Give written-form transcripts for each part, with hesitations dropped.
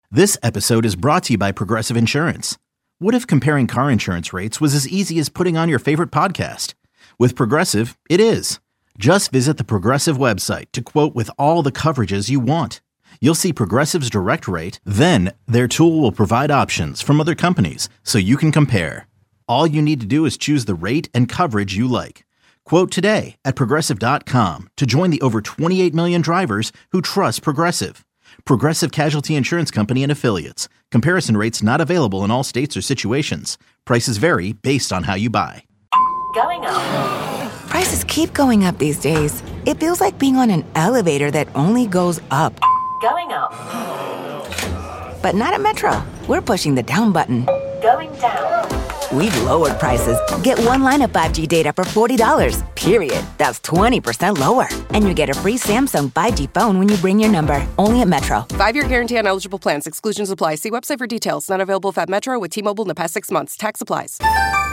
This episode is brought to you by Progressive Insurance. What if comparing car insurance rates was as easy as putting on your favorite podcast? With Progressive, it is. Just visit the Progressive website to quote with all the coverages you want. You'll see Progressive's direct rate, then their tool will provide options from other companies so you can compare. All you need to do is choose the rate and coverage you like. Quote today at Progressive.com to join the over 28 million drivers who trust Progressive. Progressive Casualty Insurance Company and Affiliates. Comparison rates not available in all states or situations. Prices vary based on how you buy. Going up. Prices keep going up these days. It feels like being on an elevator that only goes up. Going up. But not at Metro. We're pushing the down button. Going down. We've lowered prices. Get one line of 5G data for $40, period. That's 20% lower. And you get a free Samsung 5G phone when you bring your number. Only at Metro. 5-year guarantee on eligible plans. Exclusions apply. See website for details. Not available at Metro with T-Mobile in the past 6 months. Tax applies.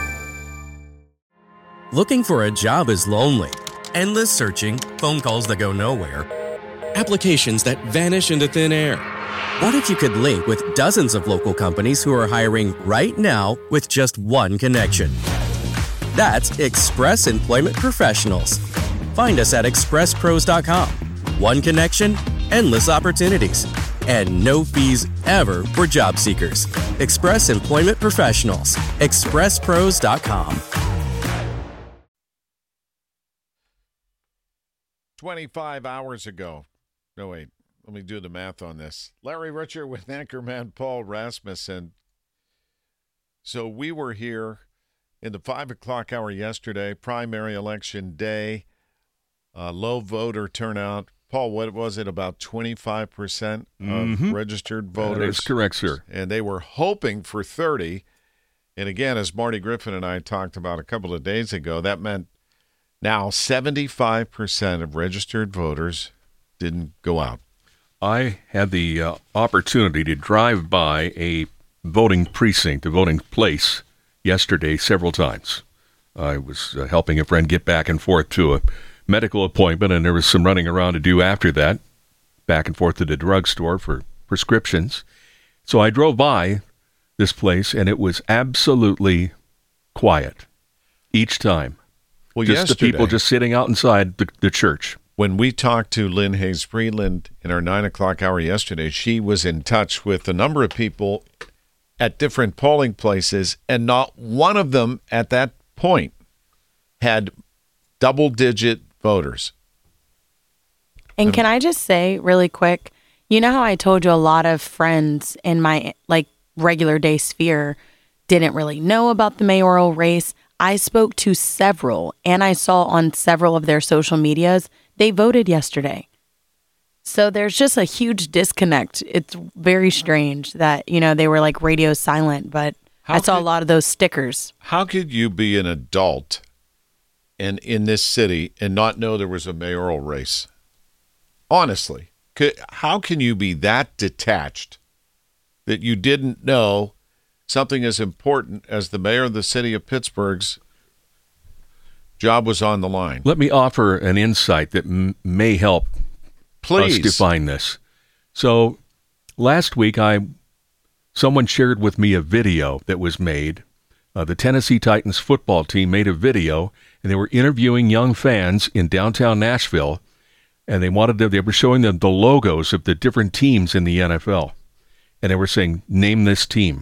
Looking for a job is lonely. Endless searching, phone calls that go nowhere, applications that vanish into thin air. What if you could link with dozens of local companies who are hiring right now with just one connection? That's Express Employment Professionals. Find us at expresspros.com. One connection, endless opportunities, and no fees ever for job seekers. Express Employment Professionals. expresspros.com. 25 hours ago. No, wait. Let me do the math on this. Larry Richer with anchorman Paul Rasmussen. So we were here in the 5 o'clock hour yesterday, primary election day, low voter turnout. Paul, what was it, about 25% of registered voters? That is correct, sir. And they were hoping for 30. And again, as Marty Griffin and I talked about a couple of days ago, that meant now 75% of registered voters didn't go out. I had the opportunity to drive by a voting precinct, a voting place, yesterday several times. I was helping a friend get back and forth to a medical appointment, and there was some running around to do after that, back and forth to the drugstore for prescriptions. So I drove by this place, and it was absolutely quiet each time. Well, just yesterday, the people just sitting out inside the church. When we talked to Lynn Hayes Freeland in our 9 o'clock hour yesterday, she was in touch with a number of people at different polling places, and not one of them at that point had double-digit voters. And can I just say really quick, you know how I told you a lot of friends in my regular day sphere didn't really know about the mayoral race? I spoke to several, and I saw on several of their social medias, they voted yesterday. So there's just a huge disconnect. It's very strange that, they were like radio silent, but I saw a lot of those stickers. How could you be an adult and in this city and not know there was a mayoral race? Honestly, how can you be that detached that you didn't know something as important as the mayor of the city of Pittsburgh's job was on the line? Let me offer an insight that may help us define this. So last week, someone shared with me a video that was made. The Tennessee Titans football team made a video, and they were interviewing young fans in downtown Nashville, and they were showing them the logos of the different teams in the NFL. And they were saying, name this team.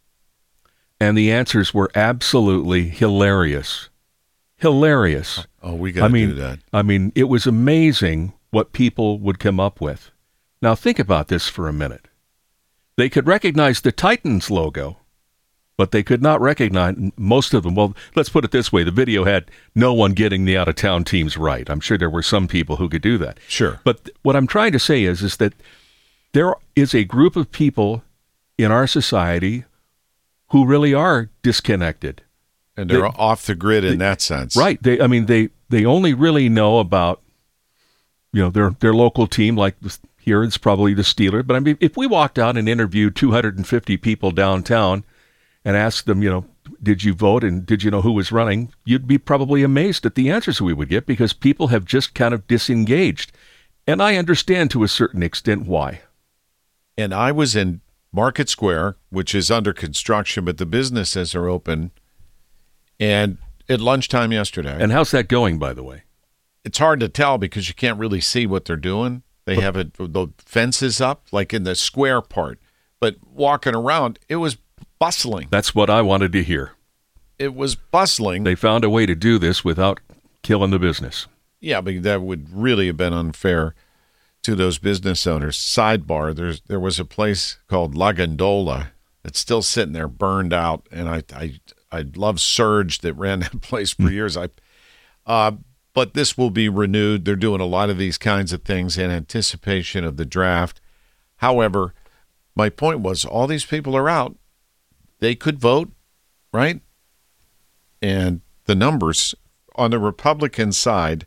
And the answers were absolutely hilarious. Hilarious. Oh, we got to do that. I mean, it was amazing what people would come up with. Now, think about this for a minute. They could recognize the Titans logo, but they could not recognize most of them. Well, let's put it this way. The video had no one getting the out-of-town teams right. I'm sure there were some people who could do that. Sure. But what I'm trying to say is that there is a group of people in our society who really are disconnected. And they're off the grid in that sense. Right. They only really know about, their local team, like here it's probably the Steelers. But I mean, if we walked out and interviewed 250 people downtown and asked them, did you vote and did you know who was running, you'd be probably amazed at the answers we would get because people have just kind of disengaged. And I understand to a certain extent why. And I was in Market Square, which is under construction, but the businesses are open, and at lunchtime yesterday. And how's that going, by the way? It's hard to tell because you can't really see what they're doing. They have the fences up, like in the square part. But walking around, it was bustling. That's what I wanted to hear. It was bustling. They found a way to do this without killing the business. Yeah, but that would really have been unfair to those business owners. Sidebar, there was a place called La Gondola that's still sitting there burned out, and I love Surge that ran that place for years. But this will be renewed. They're doing a lot of these kinds of things in anticipation of the draft. However, my point was all these people are out. They could vote, right? And the numbers on the Republican side,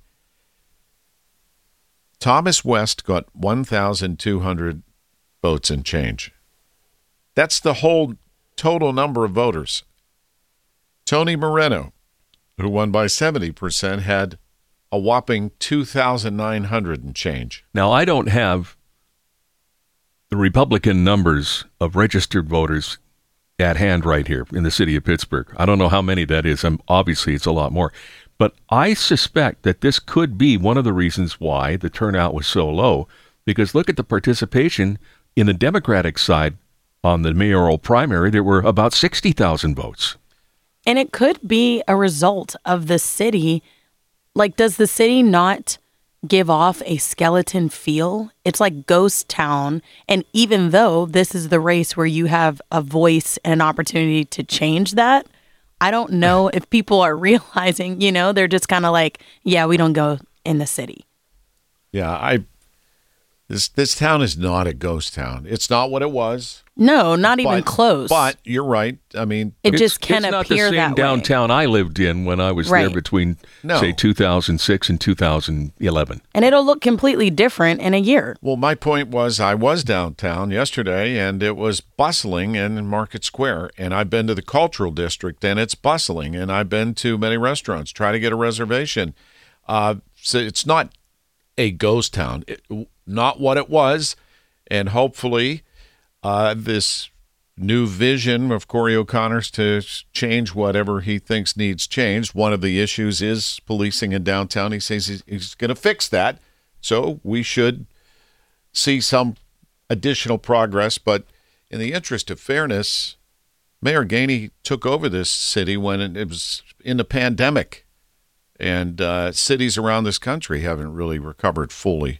Thomas West got 1,200 votes and change. That's the whole total number of voters. Tony Moreno, who won by 70%, had a whopping 2,900 and change. Now, I don't have the Republican numbers of registered voters at hand right here in the city of Pittsburgh. I don't know how many that is. Obviously, it's a lot more. But I suspect that this could be one of the reasons why the turnout was so low, because look at the participation in the Democratic side on the mayoral primary. There were about 60,000 votes. And it could be a result of the city. Like, does the city not give off a skeleton feel? It's like ghost town. And even though this is the race where you have a voice and an opportunity to change that, I don't know if people are realizing, they're just kind of like, yeah, we don't go in the city. Yeah, this town is not a ghost town. It's not what it was. No, not even close. But you're right. I mean, it just can appear that way. It's not the same downtown I lived in when I was there between, say, 2006 and 2011. And it'll look completely different in a year. Well, my point was I was downtown yesterday, and it was bustling in Market Square. And I've been to the Cultural District, and it's bustling. And I've been to many restaurants, try to get a reservation. So it's not a ghost town, not what it was. And hopefully this new vision of Corey O'Connor's to change whatever he thinks needs changed. One of the issues is policing in downtown. He says he's going to fix that. So we should see some additional progress. But in the interest of fairness, Mayor Gainey took over this city when it was in the pandemic. And cities around this country haven't really recovered fully.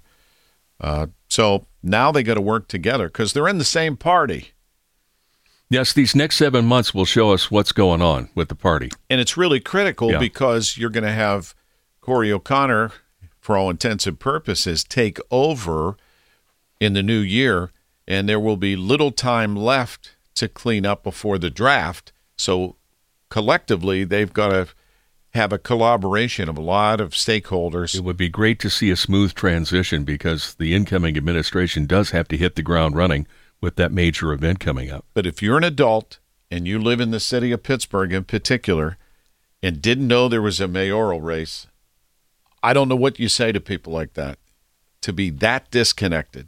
So now they got to work together because they're in the same party. Yes, these next 7 months will show us what's going on with the party. And it's really critical because you're going to have Corey O'Connor, for all intents and purposes, take over in the new year, and there will be little time left to clean up before the draft. So collectively, they've got to have a collaboration of a lot of stakeholders. It would be great to see a smooth transition because the incoming administration does have to hit the ground running with that major event coming up. But if you're an adult and you live in the city of Pittsburgh in particular and didn't know there was a mayoral race, I don't know what you say to people like that, to be that disconnected.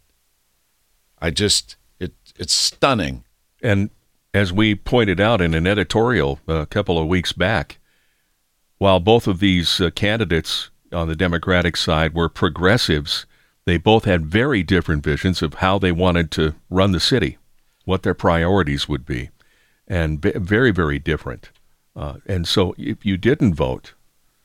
It's stunning. And as we pointed out in an editorial a couple of weeks back, while both of these candidates on the Democratic side were progressives, they both had very different visions of how they wanted to run the city, what their priorities would be, and very, very different. And so if you didn't vote,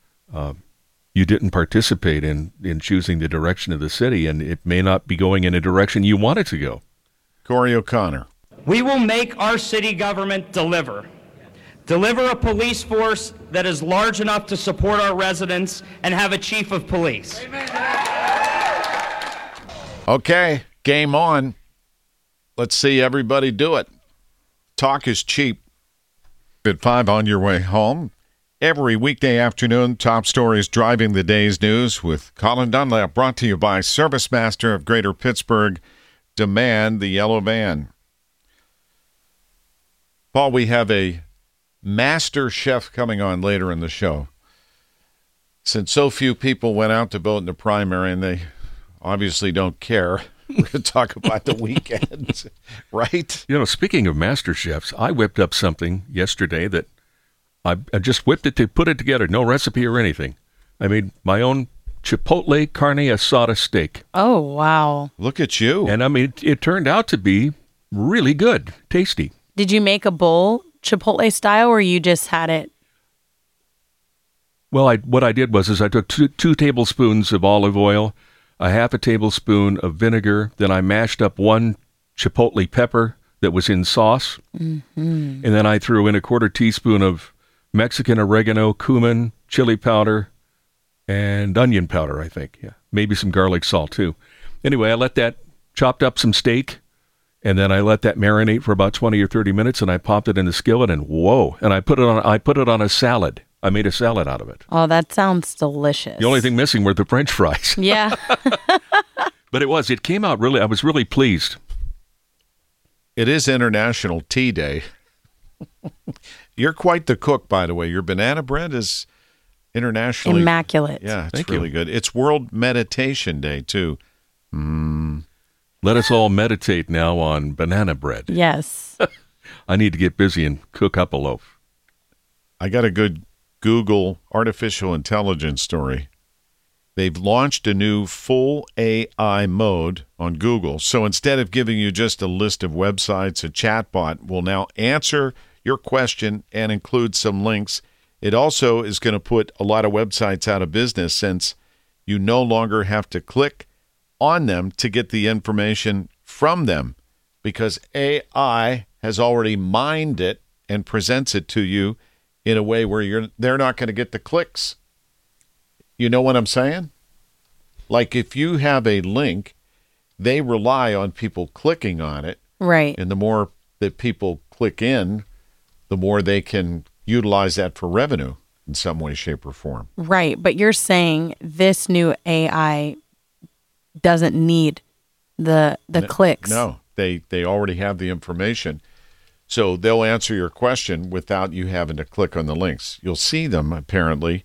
you didn't participate in choosing the direction of the city, and it may not be going in a direction you want it to go. Corey O'Connor. We will make our city government deliver. Deliver a police force that is large enough to support our residents and have a chief of police. Okay, game on. Let's see everybody do it. Talk is cheap. At 5 on your way home. Every weekday afternoon, top stories driving the day's news with Colin Dunlap, brought to you by ServiceMaster of Greater Pittsburgh. Demand the yellow van. Paul, we have a master chef coming on later in the show. Since so few people went out to vote in the primary, and they obviously don't care We're going to talk about the weekend, right? You know, speaking of master chefs, I whipped up something yesterday that I just whipped it to put it together. No recipe or anything. I made my own chipotle carne asada steak. Oh, wow. Look at you. And I mean, it turned out to be really good, tasty. Did you make a bowl chipotle style or you just had it? Well, what I did was I took two tablespoons of olive oil, a half a tablespoon of vinegar, then I mashed up one chipotle pepper that was in sauce, and then I threw in a quarter teaspoon of Mexican oregano, cumin, chili powder, and onion powder, I think. Yeah, maybe some garlic salt too. Anyway, I let that, chopped up some steak, and then I let that marinate for about 20 or 30 minutes, and I popped it in the skillet, and whoa! And I put it on a salad. I made a salad out of it. Oh, that sounds delicious. The only thing missing were the French fries. Yeah. But it came out really, I was really pleased. It is International Tea Day. You're quite the cook, by the way. Your banana bread is internationally immaculate. Yeah, it's Thank really you. good. It's World Meditation Day, too. Let us all meditate now on banana bread. Yes. I need to get busy and cook up a loaf. I got a good Google artificial intelligence story. They've launched a new full AI mode on Google. So instead of giving you just a list of websites, a chatbot will now answer your question and include some links. It also is going to put a lot of websites out of business since you no longer have to click on them to get the information from them because AI has already mined it and presents it to you in a way where they're not going to get the clicks. You know what I'm saying? Like if you have a link, they rely on people clicking on it. Right. And the more that people click in, the more they can utilize that for revenue in some way, shape, or form. Right. But you're saying this new AI doesn't need the clicks. No, they already have the information. So they'll answer your question without you having to click on the links. You'll see them, apparently.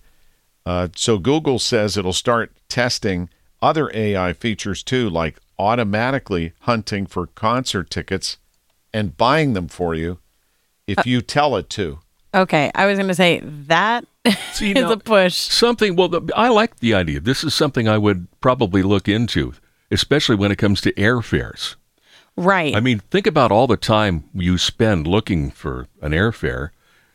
So Google says it'll start testing other AI features, too, like automatically hunting for concert tickets and buying them for you if you tell it to. Okay, I was going to say that is a push. I like the idea. This is something I would probably look into, especially when it comes to airfares. Right. I mean, think about all the time you spend looking for an airfare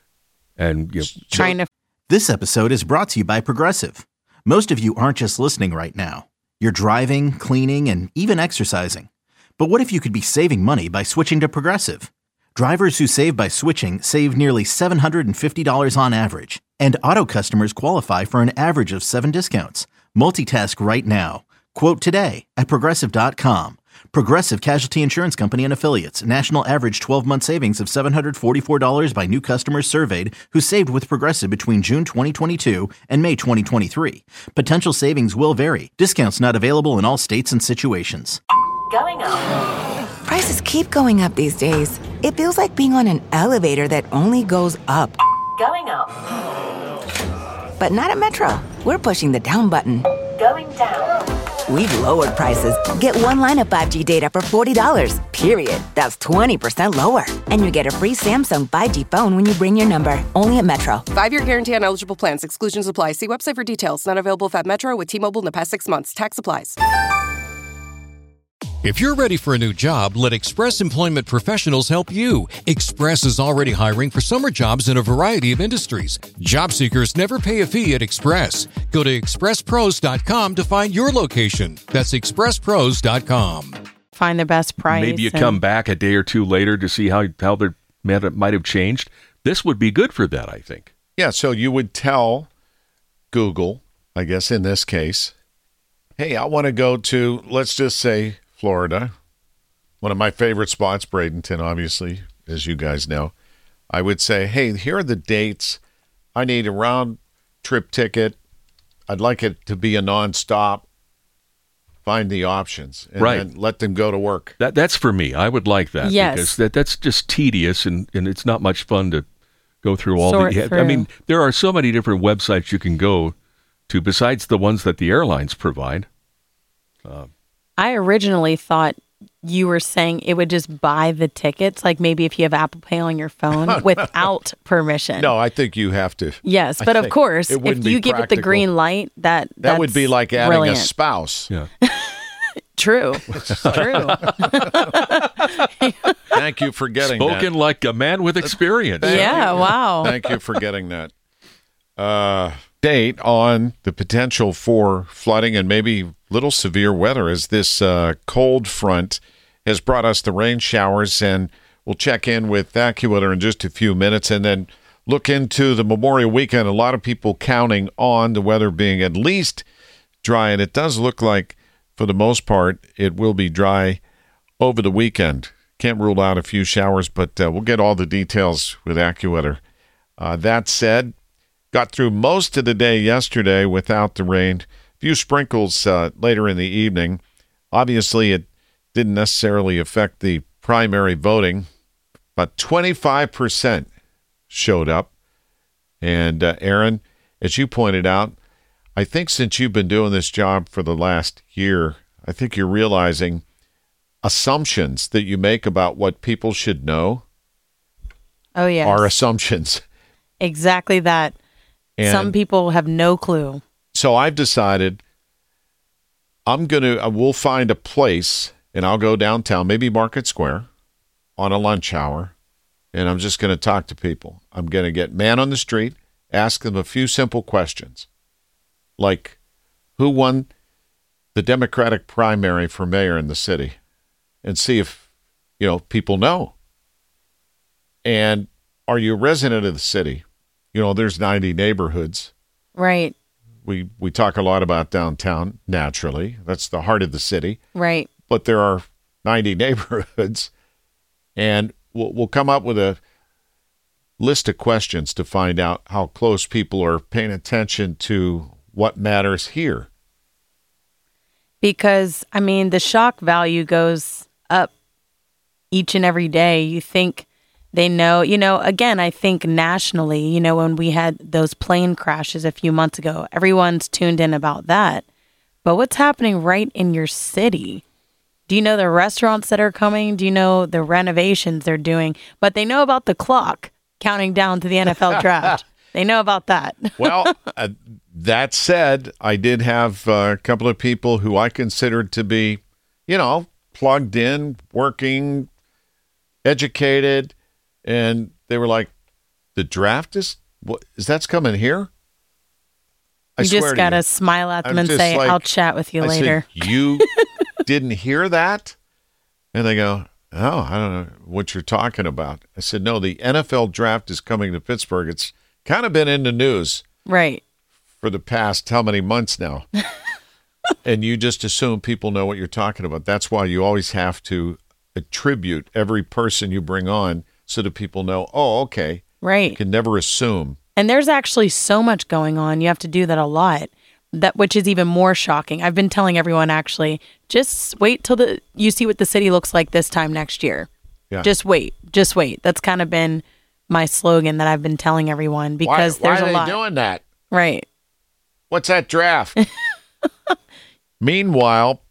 and trying to. This episode is brought to you by Progressive. Most of you aren't just listening right now. You're driving, cleaning, and even exercising. But what if you could be saving money by switching to Progressive? Drivers who save by switching save nearly $750 on average. And auto customers qualify for an average of 7 discounts. Multitask right now. Quote today at Progressive.com. Progressive Casualty Insurance Company and Affiliates. National average 12-month savings of $744 by new customers surveyed who saved with Progressive between June 2022 and May 2023. Potential savings will vary. Discounts not available in all states and situations. Going up. Prices keep going up these days. It feels like being on an elevator that only goes up. Going up. But not at Metro. We're pushing the down button. Going down. We've lowered prices. Get one line of 5G data for $40, period. That's 20% lower. And you get a free Samsung 5G phone when you bring your number. Only at Metro. 5-year guarantee on eligible plans. Exclusions apply. See website for details. Not available if at Metro with T-Mobile in the past 6 months. Tax applies. If you're ready for a new job, let Express Employment Professionals help you. Express is already hiring for summer jobs in a variety of industries. Job seekers never pay a fee at Express. Go to expresspros.com to find your location. That's expresspros.com. Find the best price. Maybe you come back a day or two later to see how their meta might have changed. This would be good for that, I think. Yeah, so you would tell Google, I guess in this case, hey, I want to go to, let's just say, Florida, one of my favorite spots, Bradenton, obviously, as you guys know. I would say, hey, here are the dates. I need a round-trip ticket. I'd like it to be a nonstop. Find the options and then let them go to work. That's for me. I would like that. Yes. Because that's just tedious and it's not much fun to go through all Sort the... through. I mean, there are so many different websites you can go to besides the ones that the airlines provide. I originally thought you were saying it would just buy the tickets, like maybe if you have Apple Pay on your phone without permission. No, I think you have to. Yes, but of course, if you give it the green light, that would be like adding brilliant. A spouse. Yeah. True. True. Thank you for getting that. Spoken like a man with experience. Yeah, wow. Thank you for getting that. Date on the potential for flooding and maybe little severe weather as this cold front has brought us the rain showers, and we'll check in with AccuWeather in just a few minutes and then look into the Memorial Weekend. A lot of people counting on the weather being at least dry, and it does look like for the most part it will be dry over the weekend. Can't rule out a few showers, but we'll get all the details with AccuWeather. That said, got through most of the day yesterday without the rain. A few sprinkles later in the evening. Obviously, it didn't necessarily affect the primary voting, but 25% showed up. And Aaron, as you pointed out, I think since you've been doing this job for the last year, I think you're realizing assumptions that you make about what people should know are assumptions. Exactly that. And some people have no clue. So I've decided we'll find a place, and I'll go downtown, maybe Market Square, on a lunch hour, and I'm just going to talk to people. I'm going to get man on the street, ask them a few simple questions, like who won the Democratic primary for mayor in the city, and see if, people know. And are you a resident of the city? There's 90 neighborhoods. Right. We talk a lot about downtown, naturally. That's the heart of the city. Right. But there are 90 neighborhoods, and we'll come up with a list of questions to find out how close people are paying attention to what matters here. Because, the shock value goes up each and every day. You think they know, again, I think nationally, when we had those plane crashes a few months ago, everyone's tuned in about that. But what's happening right in your city? Do you know the restaurants that are coming? Do you know the renovations they're doing? But they know about the clock counting down to the NFL draft. They know about that. Well, that said, I did have a couple of people who I considered to be, plugged in, working, educated. And they were like, the draft that's coming here? You just got to smile at them and say, I'll chat with you later. Said, you didn't hear that? And they go, oh, I don't know what you're talking about. I said, no, the NFL draft is coming to Pittsburgh. It's kind of been in the news. Right. For the past how many months now? And you just assume people know what you're talking about. That's why you always have to attribute every person you bring on so that people know, oh, okay. Right. You can never assume. And there's actually so much going on. You have to do that a lot, which is even more shocking. I've been telling everyone, actually, just wait till you see what the city looks like this time next year. Yeah. Just wait. Just wait. That's kind of been my slogan that I've been telling everyone because there's a lot. Why are they doing that? Right. What's that draft? Meanwhile,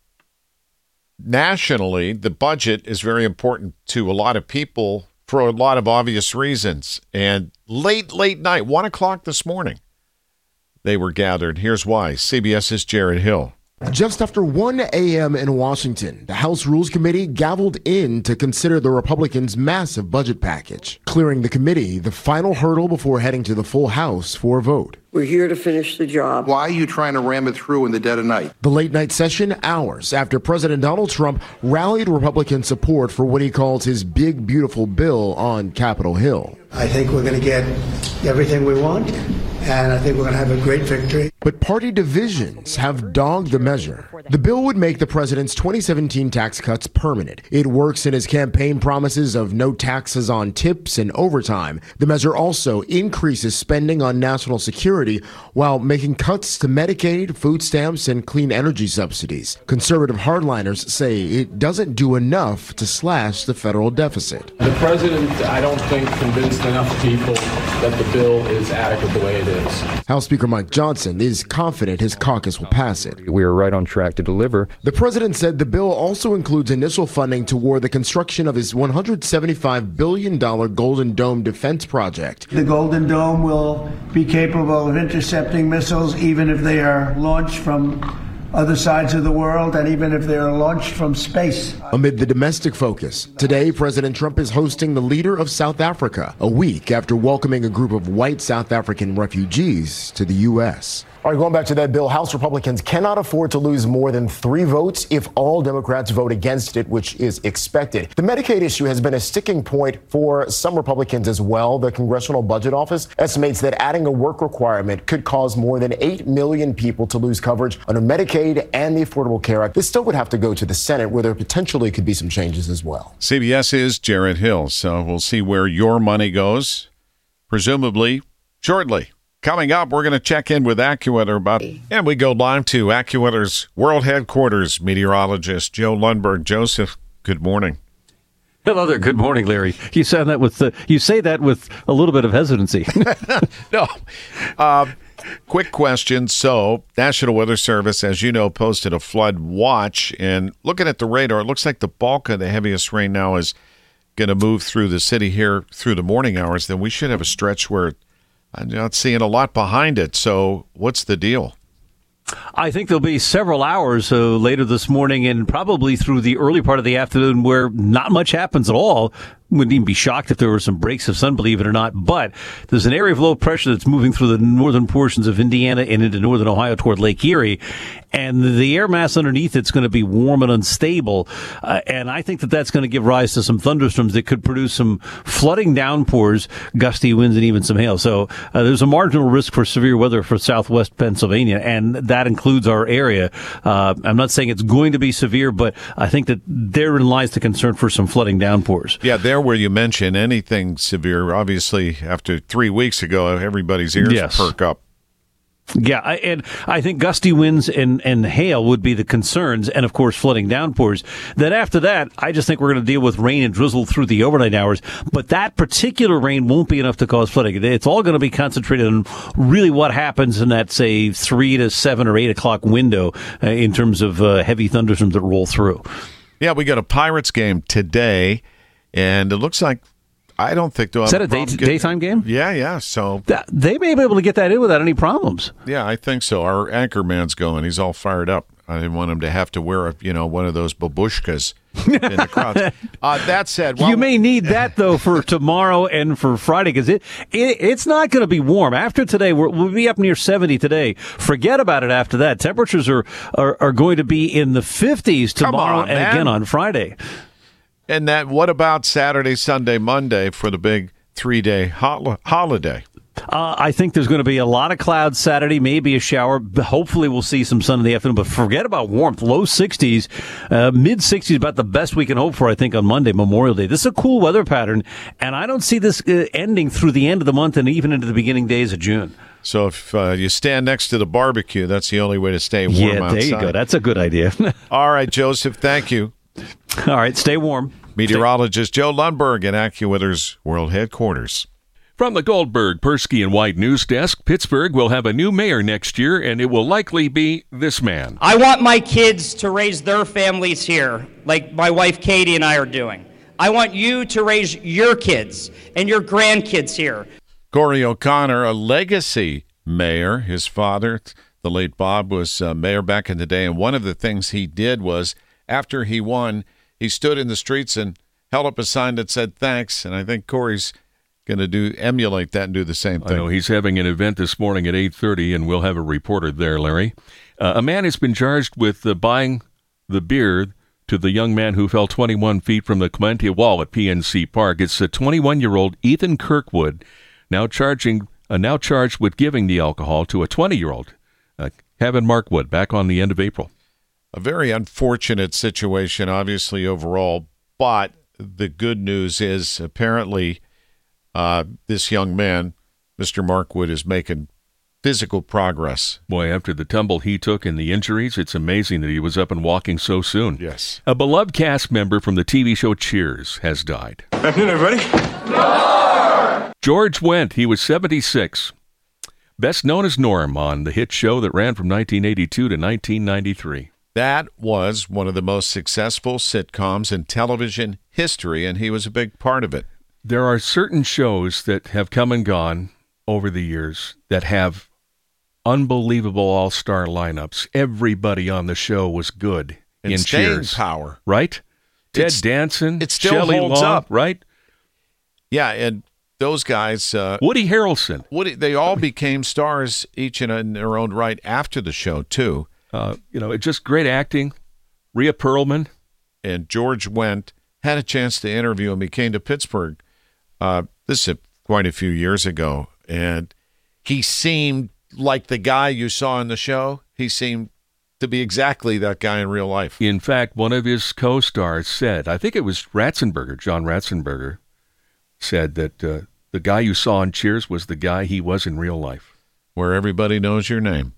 nationally, the budget is very important to a lot of people for a lot of obvious reasons. And late night, 1 o'clock this morning, they were gathered. Here's why. CBS's Jared Hill. Just after 1 a.m. in Washington, the House Rules Committee gavelled in to consider the Republicans' massive budget package, clearing the committee the final hurdle before heading to the full House for a vote. We're here to finish the job. Why are you trying to ram it through in the dead of night? The late night session, hours after President Donald Trump rallied Republican support for what he calls his big, beautiful bill on Capitol Hill. I think we're going to get everything we want, and I think we're going to have a great victory. But party divisions have dogged the measure. The bill would make the president's 2017 tax cuts permanent. It works in his campaign promises of no taxes on tips and overtime. The measure also increases spending on national security while making cuts to Medicaid, food stamps, and clean energy subsidies. Conservative hardliners say it doesn't do enough to slash the federal deficit. The president, I don't think, convinced enough people that the bill is adequate the way it is. House Speaker Mike Johnson is confident his caucus will pass it. We are right on track to deliver. The president said the bill also includes initial funding toward the construction of his $175 billion Golden Dome defense project. The Golden Dome will be capable of intercepting missiles even if they are launched from other sides of the world and even if they are launched from space. Amid the domestic focus, today President Trump is hosting the leader of South Africa, a week after welcoming a group of white South African refugees to the U.S. All right, going back to that bill, House Republicans cannot afford to lose more than 3 votes if all Democrats vote against it, which is expected. The Medicaid issue has been a sticking point for some Republicans as well. The Congressional Budget Office estimates that adding a work requirement could cause more than 8 million people to lose coverage under Medicaid and the Affordable Care Act. This still would have to go to the Senate, where there potentially could be some changes as well. CBS's Jared Hill. So we'll see where your money goes, presumably shortly. Coming up, we're going to check in with AccuWeather and we go live to AccuWeather's world headquarters, meteorologist Joe Lundberg. Joseph, good morning. Hello there. Good morning, Larry. You say that with a little bit of hesitancy. No. Quick question. So, National Weather Service, as you know, posted a flood watch. And looking at the radar, it looks like the bulk of the heaviest rain now is going to move through the city here through the morning hours. Then we should have a stretch where I'm not seeing a lot behind it. So what's the deal? I think there'll be several hours later this morning and probably through the early part of the afternoon where not much happens at all. Wouldn't even be shocked if there were some breaks of sun, believe it or not. But there's an area of low pressure that's moving through the northern portions of Indiana and into northern Ohio toward Lake Erie. And the air mass underneath it's going to be warm and unstable. And I think that that's going to give rise to some thunderstorms that could produce some flooding downpours, gusty winds, and even some hail. So there's a marginal risk for severe weather for southwest Pennsylvania, and that includes our area. I'm not saying it's going to be severe, but I think that therein lies the concern for some flooding downpours. Yeah, there where you mention anything severe, obviously after 3 weeks ago, everybody's ears perk up. Yeah, and I think gusty winds and hail would be the concerns, and of course flooding downpours. Then after that, I just think we're going to deal with rain and drizzle through the overnight hours, but that particular rain won't be enough to cause flooding. It's all going to be concentrated on really what happens in that, say, 3 to 7 or 8 o'clock window in terms of heavy thunderstorms that roll through. Yeah, we got a Pirates game today, and it looks like I don't think they'll have a daytime game? Yeah. So they may be able to get that in without any problems. Yeah, I think so. Our anchor man's going. He's all fired up. I didn't want him to have to wear one of those babushkas in the crowds. That said, you may need that though for tomorrow and for Friday because it's not going to be warm after today. We'll be up near 70 today. Forget about it after that. Temperatures are going to be in the 50s tomorrow and again on Friday. And what about Saturday, Sunday, Monday for the big 3-day holiday? I think there's going to be a lot of clouds Saturday, maybe a shower. Hopefully we'll see some sun in the afternoon, but forget about warmth. Low 60s, mid 60s, about the best we can hope for, I think, on Monday, Memorial Day. This is a cool weather pattern, and I don't see this ending through the end of the month and even into the beginning days of June. So if you stand next to the barbecue, that's the only way to stay warm outside. Yeah, there you go. That's a good idea. All right, Joseph, thank you. All right, stay warm. Meteorologist Joe Lundberg at AccuWeather's world headquarters. From the Goldberg, Persky, and White News Desk, Pittsburgh will have a new mayor next year, and it will likely be this man. I want my kids to raise their families here, like my wife Katie and I are doing. I want you to raise your kids and your grandkids here. Corey O'Connor, a legacy mayor. His father, the late Bob, was mayor back in the day, and one of the things he did was, after he won, he stood in the streets and held up a sign that said thanks, and I think Corey's going to emulate that and do the same thing. I know he's having an event this morning at 8:30, and we'll have a reporter there, Larry. A man has been charged with buying the beer to the young man who fell 21 feet from the Clementia Wall at PNC Park. It's a 21-year-old Ethan Kirkwood, now charged with giving the alcohol to a 20-year-old Kevin Markwood back on the end of April. A very unfortunate situation, obviously, overall, but the good news is apparently this young man, Mr. Markwood, is making physical progress. Boy, after the tumble he took and the injuries, it's amazing that he was up and walking so soon. Yes. A beloved cast member from the TV show Cheers has died. Afternoon, everybody. George Wendt, he was 76. Best known as Norm on the hit show that ran from 1982 to 1993. That was one of the most successful sitcoms in television history, and he was a big part of it. There are certain shows that have come and gone over the years that have unbelievable all-star lineups. Everybody on the show was good and in staying Cheers. Power. Right? Ted Danson, it still Shelley holds Long, up. right? Yeah, and those guys... Woody Harrelson. They all became stars, each in their own right, after the show, too. It's just great acting. Rhea Perlman. And George Wendt had a chance to interview him. He came to Pittsburgh. This is quite a few years ago. And he seemed like the guy you saw in the show. He seemed to be exactly that guy in real life. In fact, one of his co-stars said, I think it was Ratzenberger, John Ratzenberger, said that the guy you saw in Cheers was the guy he was in real life. Where everybody knows your name.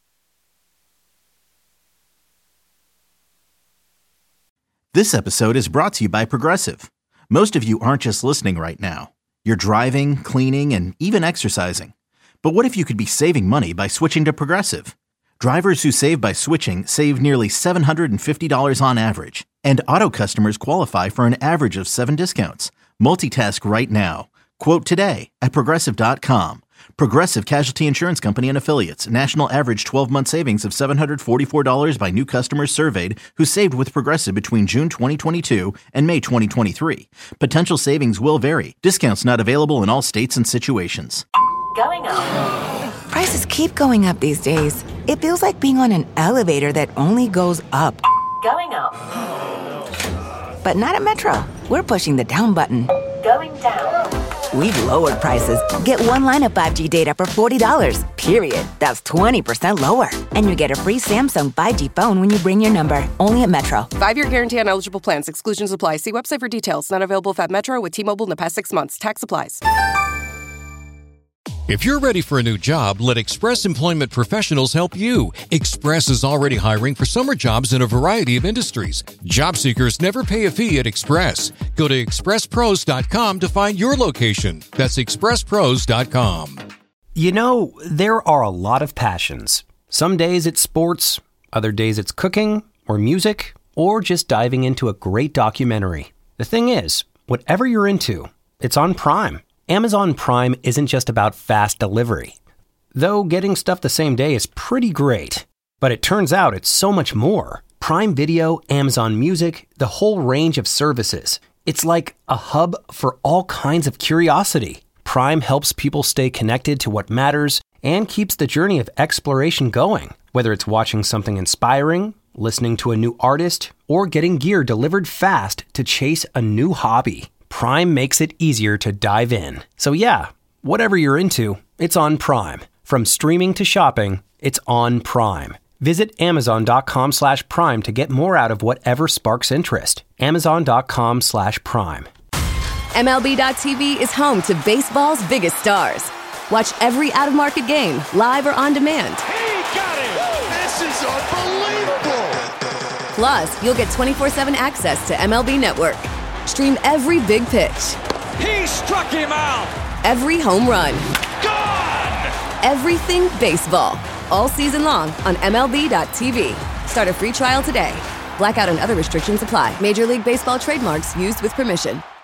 This episode is brought to you by Progressive. Most of you aren't just listening right now. You're driving, cleaning, and even exercising. But what if you could be saving money by switching to Progressive? Drivers who save by switching save nearly $750 on average. And auto customers qualify for an average of 7 discounts. Multitask right now. Quote today at Progressive.com. Progressive Casualty Insurance Company and Affiliates. National average 12-month savings of $744 by new customers surveyed who saved with Progressive between June 2022 and May 2023. Potential savings will vary. Discounts not available in all states and situations. Going up. Prices keep going up these days. It feels like being on an elevator that only goes up. Going up. But not at Metro. We're pushing the down button. Going down. We've lowered prices. Get one line of 5G data for $40, period. That's 20% lower. And you get a free Samsung 5G phone when you bring your number. Only at Metro. 5-year guarantee on eligible plans. Exclusions apply. See website for details. Not available if at Metro with T-Mobile in the past 6 months. Tax applies. If you're ready for a new job, let Express Employment Professionals help you. Express is already hiring for summer jobs in a variety of industries. Job seekers never pay a fee at Express. Go to expresspros.com to find your location. That's expresspros.com. You know, there are a lot of passions. Some days it's sports, other days it's cooking, or music, or just diving into a great documentary. The thing is, whatever you're into, it's on Prime. Amazon Prime isn't just about fast delivery. Though getting stuff the same day is pretty great. But it turns out it's so much more. Prime Video, Amazon Music, the whole range of services. It's like a hub for all kinds of curiosity. Prime helps people stay connected to what matters and keeps the journey of exploration going. Whether it's watching something inspiring, listening to a new artist, or getting gear delivered fast to chase a new hobby. Prime makes it easier to dive in. So yeah, whatever you're into, it's on Prime. From streaming to shopping, it's on Prime. Visit Amazon.com/Prime to get more out of whatever sparks interest. Amazon.com/Prime. MLB.tv is home to baseball's biggest stars. Watch every out-of-market game, live or on demand. He got it! This is unbelievable! Plus, you'll get 24/7 access to MLB Network. Stream every big pitch. He struck him out! Every home run. Gone! Everything baseball. All season long on MLB.tv. Start a free trial today. Blackout and other restrictions apply. Major League Baseball trademarks used with permission.